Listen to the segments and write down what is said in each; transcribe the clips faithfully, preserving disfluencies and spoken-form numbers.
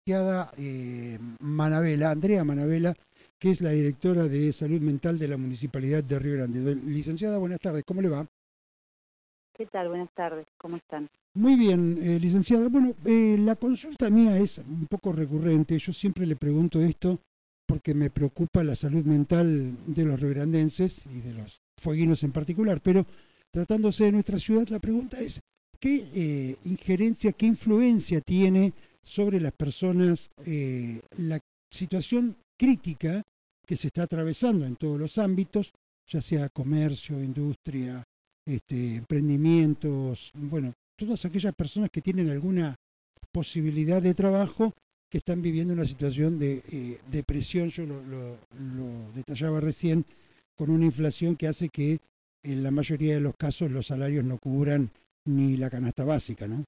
licenciada eh, Manabela, Andrea Manabela, que es la directora de Salud Mental de la Municipalidad de Río Grande. Licenciada, buenas tardes, ¿cómo le va? ¿Qué tal? Buenas tardes, ¿cómo están? Muy bien, eh, licenciada. Bueno, eh, la consulta mía es un poco recurrente. Yo siempre le pregunto esto porque me preocupa la salud mental de los riograndenses y de los fueguinos en particular, pero tratándose de nuestra ciudad, la pregunta es, ¿qué eh, injerencia, qué influencia tiene sobre las personas eh, la situación crítica que se está atravesando en todos los ámbitos, ya sea comercio, industria, este, emprendimientos, bueno, todas aquellas personas que tienen alguna posibilidad de trabajo que están viviendo una situación de eh, depresión, yo lo, lo, lo detallaba recién, con una inflación que hace que en la mayoría de los casos los salarios no cubran ni la canasta básica, ¿no?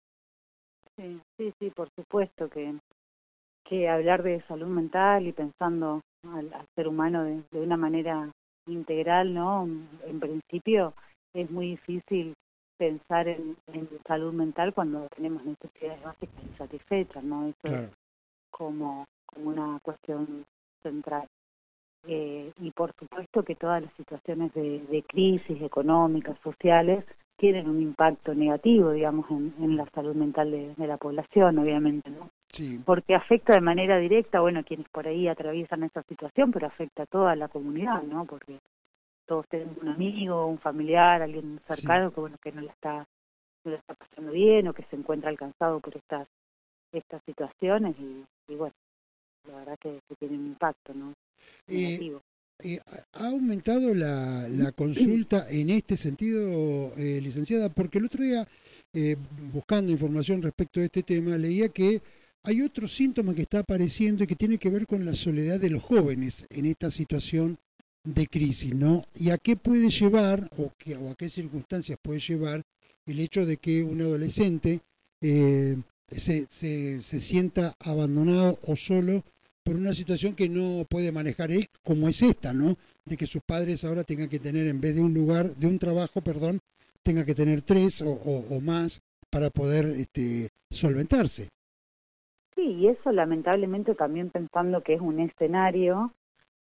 Sí, sí, sí, por supuesto que, que hablar de salud mental y pensando al, al ser humano de, de una manera integral, ¿no? En principio es muy difícil pensar en, en salud mental cuando tenemos necesidades básicas insatisfechas, ¿no? Eso Claro. es como, como una cuestión central. Eh, y por supuesto que todas las situaciones de, de crisis económicas, sociales, tienen un impacto negativo, digamos, en, en la salud mental de, de la población, obviamente, ¿no? Sí. Porque afecta de manera directa, bueno, a quienes por ahí atraviesan esa situación, pero afecta a toda la comunidad, ¿no? Porque todos tenemos un amigo, un familiar, alguien cercano Sí. que, bueno, que no la está, no la está pasando bien o que se encuentra alcanzado por estas estas situaciones y, y bueno, la verdad que, que tiene un impacto, ¿no? Eh, Negativo. eh, ¿Ha aumentado la, la consulta en este sentido, eh, licenciada? Porque el otro día, eh, buscando información respecto de este tema, leía que hay otro síntoma que está apareciendo y que tiene que ver con la soledad de los jóvenes en esta situación de crisis, ¿no? ¿Y a qué puede llevar, o, que, o a qué circunstancias puede llevar el hecho de que un adolescente eh, se, se, se sienta abandonado o solo por una situación que no puede manejar él, como es esta, ¿no? De que sus padres ahora tengan que tener, en vez de un lugar, de un trabajo, perdón, tenga que tener tres o, o, o más para poder este, solventarse. Sí, y eso lamentablemente también pensando que es un escenario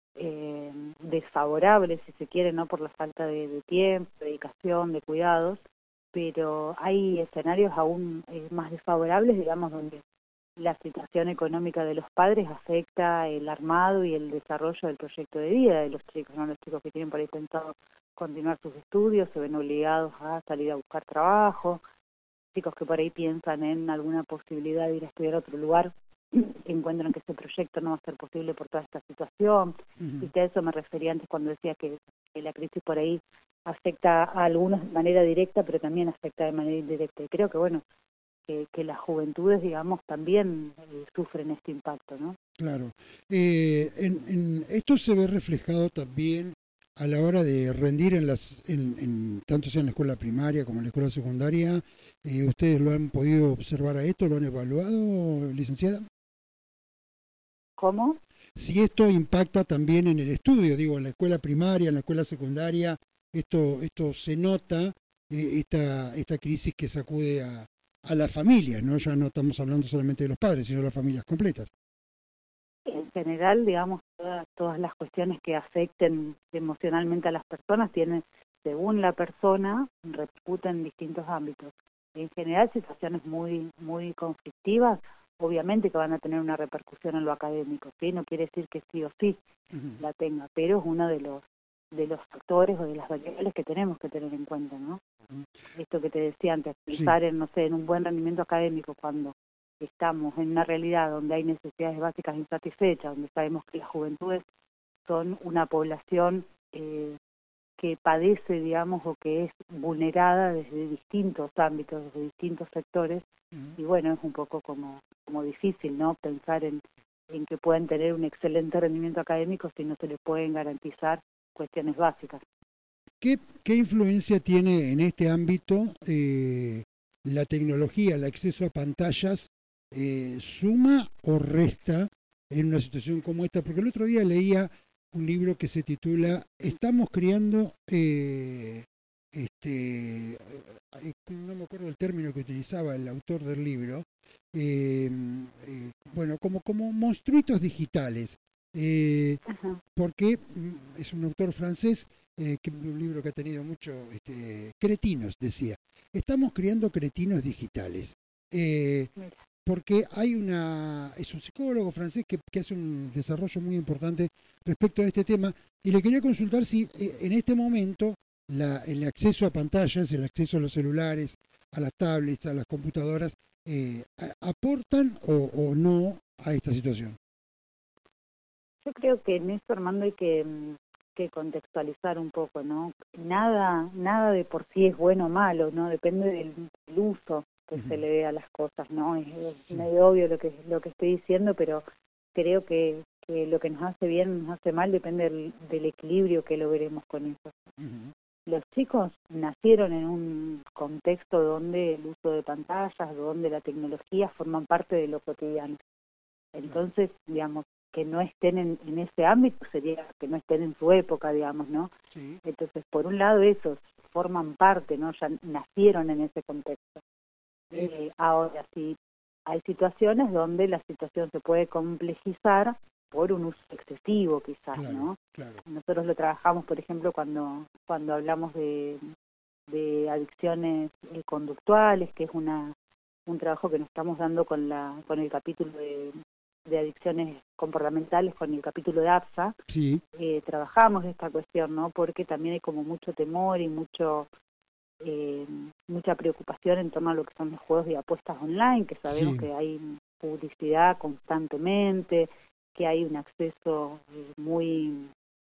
eh, desfavorable, si se quiere, no por la falta de, de tiempo, de dedicación, de cuidados, pero hay escenarios aún eh, más desfavorables, digamos, donde la situación económica de los padres afecta el armado y el desarrollo del proyecto de vida de los chicos, ¿no? Los chicos que tienen por ahí pensado continuar sus estudios se ven obligados a salir a buscar trabajo, chicos que por ahí piensan en alguna posibilidad de ir a estudiar a otro lugar, encuentran que ese proyecto no va a ser posible por toda esta situación, Uh-huh. y que a eso me refería antes cuando decía que, que la crisis por ahí afecta a algunos de manera directa, pero también afecta de manera indirecta. Y creo que, bueno, que, que las juventudes, digamos, también eh, sufren este impacto, ¿no? Claro. Eh, en, en, esto se ve reflejado también a la hora de rendir en las, en, en, tanto sea en la escuela primaria como en la escuela secundaria. Eh, ¿Ustedes lo han podido observar a esto? ¿Lo han evaluado, licenciada? ¿Cómo? Si esto impacta también en el estudio, digo, en la escuela primaria, en la escuela secundaria, esto, esto se nota, eh, esta, esta crisis que sacude a, a las familias, ¿no? Ya no estamos hablando solamente de los padres, sino de las familias completas. En general, digamos, todas, todas las cuestiones que afecten emocionalmente a las personas tienen, según la persona, repercuten en distintos ámbitos. En general, situaciones muy muy conflictivas, obviamente que van a tener una repercusión en lo académico, ¿sí? No quiere decir que sí o sí Uh-huh. la tenga, pero es uno de los de los factores o de las variables que tenemos que tener en cuenta, ¿no? Uh-huh. Esto que te decía antes, Sí. pensar en, no sé, en un buen rendimiento académico cuando estamos en una realidad donde hay necesidades básicas insatisfechas, donde sabemos que las juventudes son una población eh, que padece, digamos, o que es vulnerada desde distintos ámbitos, desde distintos sectores, Uh-huh. y bueno, es un poco como, como difícil, ¿no?, pensar en, en que puedan tener un excelente rendimiento académico si no se les pueden garantizar cuestiones básicas. ¿Qué, qué influencia tiene en este ámbito eh, la tecnología, el acceso a pantallas, eh, suma o resta en una situación como esta? Porque el otro día leía un libro que se titula Estamos criando eh, este, eh, no me acuerdo el término que utilizaba el autor del libro, eh, eh, bueno, como, como monstruitos digitales, eh, porque mm, es un autor francés, eh, que un libro que ha tenido mucho, este, cretinos, decía, estamos creando cretinos digitales. Eh, porque hay una, es un psicólogo francés que, que hace un desarrollo muy importante respecto a este tema, y le quería consultar si eh, en este momento la, el acceso a pantallas, el acceso a los celulares, a las tablets, a las computadoras, eh, a, aportan o, o no a esta situación. Yo creo que en esto, Armando, hay que, que contextualizar un poco, ¿no? Nada, nada de por sí es bueno o malo, ¿no? Depende del, del uso que uh-huh. se le dé a las cosas, ¿no? Es, es sí. medio obvio lo que lo que estoy diciendo, pero creo que, que lo que nos hace bien, nos hace mal, depende del, del equilibrio que logremos con eso. Uh-huh. Los chicos nacieron en un contexto donde el uso de pantallas, donde la tecnología forman parte de lo cotidiano. Entonces, digamos, que no estén en, en ese ámbito sería que no estén en su época, digamos, ¿no? Sí. Entonces, por un lado, esos forman parte, ¿no? Ya nacieron en ese contexto. Sí. Eh, ahora, sí, hay situaciones donde la situación se puede complejizar por un uso excesivo, quizás, claro, ¿no? Claro. Nosotros lo trabajamos, por ejemplo, cuando cuando hablamos de, de adicciones eh, conductuales, que es una un trabajo que nos estamos dando con la con el capítulo de de adicciones comportamentales, con el capítulo de A P S A, sí. eh, trabajamos esta cuestión, ¿no? Porque también hay como mucho temor y mucho eh, mucha preocupación en torno a lo que son los juegos de apuestas online, que sabemos sí. que hay publicidad constantemente, que hay un acceso eh, muy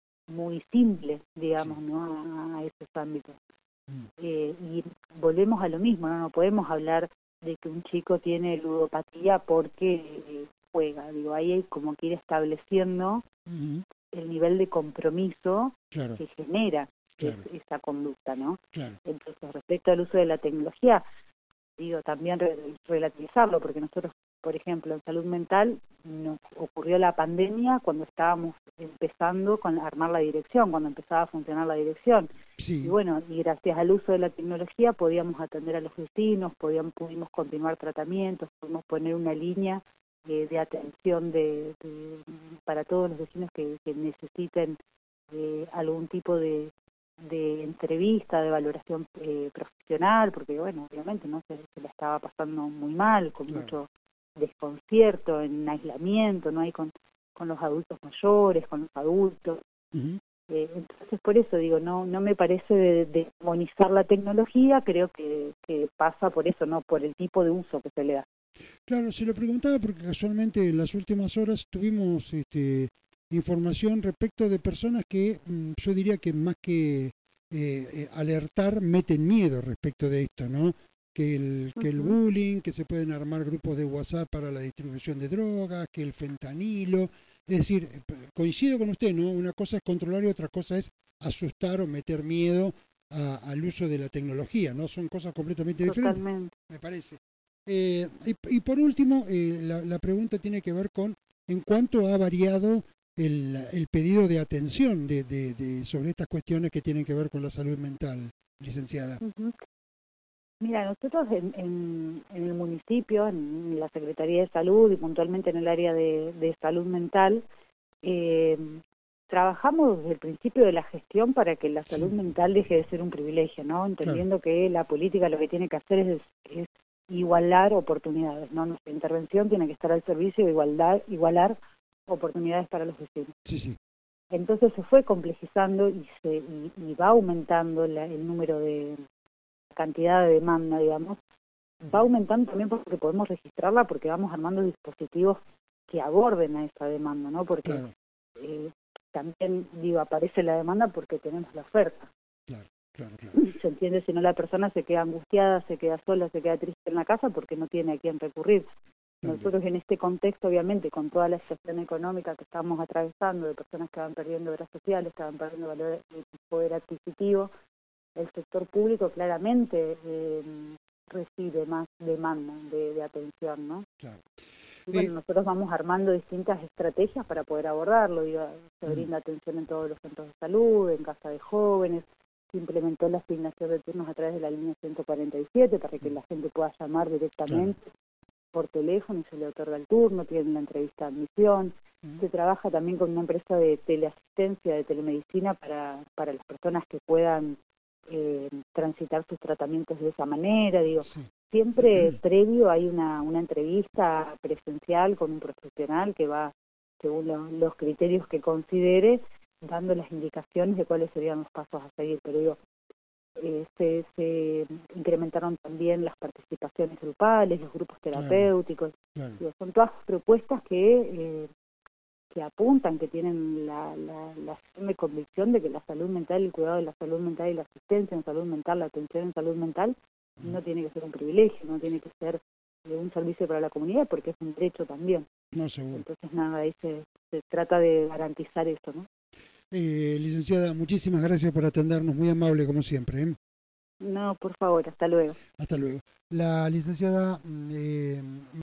muy simple, digamos, sí. ¿no? A, a esos ámbitos. Mm. Eh, y volvemos a lo mismo, ¿no? No podemos hablar de que un chico tiene ludopatía porque eh, juega, digo, ahí hay como que ir estableciendo uh-huh. el nivel de compromiso claro. que genera claro. es, esa conducta, ¿no? Claro. Entonces, respecto al uso de la tecnología, digo, también re- relativizarlo, porque nosotros, por ejemplo, en salud mental, nos ocurrió la pandemia cuando estábamos empezando con armar la dirección, cuando empezaba a funcionar la dirección. Sí. Y bueno, y gracias al uso de la tecnología podíamos atender a los vecinos, podíamos, pudimos continuar tratamientos, pudimos poner una línea eh, de atención de, de, para todos los vecinos que, que necesiten eh, algún tipo de, de entrevista, de valoración eh, profesional, porque bueno, obviamente no se, se la estaba pasando muy mal, con claro. mucho desconcierto, en aislamiento, no hay con, con los adultos mayores, con los adultos. Uh-huh. Eh, entonces, por eso digo, no no me parece de, de demonizar la tecnología, creo que, que pasa por eso, no por el tipo de uso que se le da. Claro, se lo preguntaba porque casualmente en las últimas horas tuvimos este, información respecto de personas que mm, yo diría que más que eh, eh, alertar, meten miedo respecto de esto, ¿no? Que el, que el bullying, que se pueden armar grupos de WhatsApp para la distribución de drogas, que el fentanilo. Es decir, coincido con usted, ¿no? Una cosa es controlar y otra cosa es asustar o meter miedo a, al uso de la tecnología, ¿no? Son cosas completamente Totalmente. diferentes, me parece. Eh, y, y por último, eh, la, la pregunta tiene que ver con en cuánto ha variado el, el pedido de atención de, de, de sobre estas cuestiones que tienen que ver con la salud mental, licenciada. Uh-huh. Mira, nosotros en, en, en el municipio, en la Secretaría de Salud y puntualmente en el área de, de salud mental, eh, trabajamos desde el principio de la gestión para que la salud sí. mental deje de ser un privilegio, ¿no? Entendiendo claro. que la política lo que tiene que hacer es, es igualar oportunidades, ¿no? Nuestra intervención tiene que estar al servicio de igualdad, igualar oportunidades para los vecinos. Sí, sí. Entonces se fue complejizando y se y, y va aumentando la, el número de cantidad de demanda, digamos, va aumentando también porque podemos registrarla, porque vamos armando dispositivos que aborden a esa demanda, ¿no? Porque claro. eh, también, digo, aparece la demanda porque tenemos la oferta. Claro, claro, claro. ¿Se entiende? Si no, la persona se queda angustiada, se queda sola, se queda triste en la casa porque no tiene a quién recurrir. Claro. Nosotros en este contexto, obviamente, con toda la situación económica que estamos atravesando, de personas que van perdiendo obras sociales, que van perdiendo valor, poder adquisitivo, el sector público claramente eh, recibe más demanda de, de atención, ¿no? Claro. Y bueno, eh, nosotros vamos armando distintas estrategias para poder abordarlo. Digo, se brinda atención en todos los centros de salud, en casa de jóvenes, se implementó la asignación de turnos a través de la línea ciento cuarenta y siete para que la gente pueda llamar directamente claro. por teléfono y se le otorga el turno, tienen la entrevista de admisión. Uh-huh. Se trabaja también con una empresa de teleasistencia, de telemedicina para, para las personas que puedan eh, transitar sus tratamientos de esa manera, digo. Sí. Siempre uh-huh. previo hay una, una entrevista presencial con un profesional que va, según lo, los criterios que considere, dando las indicaciones de cuáles serían los pasos a seguir. Pero digo, eh, se, se incrementaron también las participaciones grupales, los grupos terapéuticos. Claro, claro. Digo, son todas propuestas que, eh, que apuntan, que tienen la, la, la firme convicción de que la salud mental, el cuidado de la salud mental y la asistencia en salud mental, la atención en salud mental, no tiene que ser un privilegio, no tiene que ser eh, un servicio para la comunidad, porque es un derecho también. No, seguro. Entonces, nada, ahí se, se trata de garantizar eso, ¿no? Eh, licenciada, muchísimas gracias por atendernos, muy amable como siempre. ¿eh? No, por favor, hasta luego. Hasta luego. La licenciada... Eh,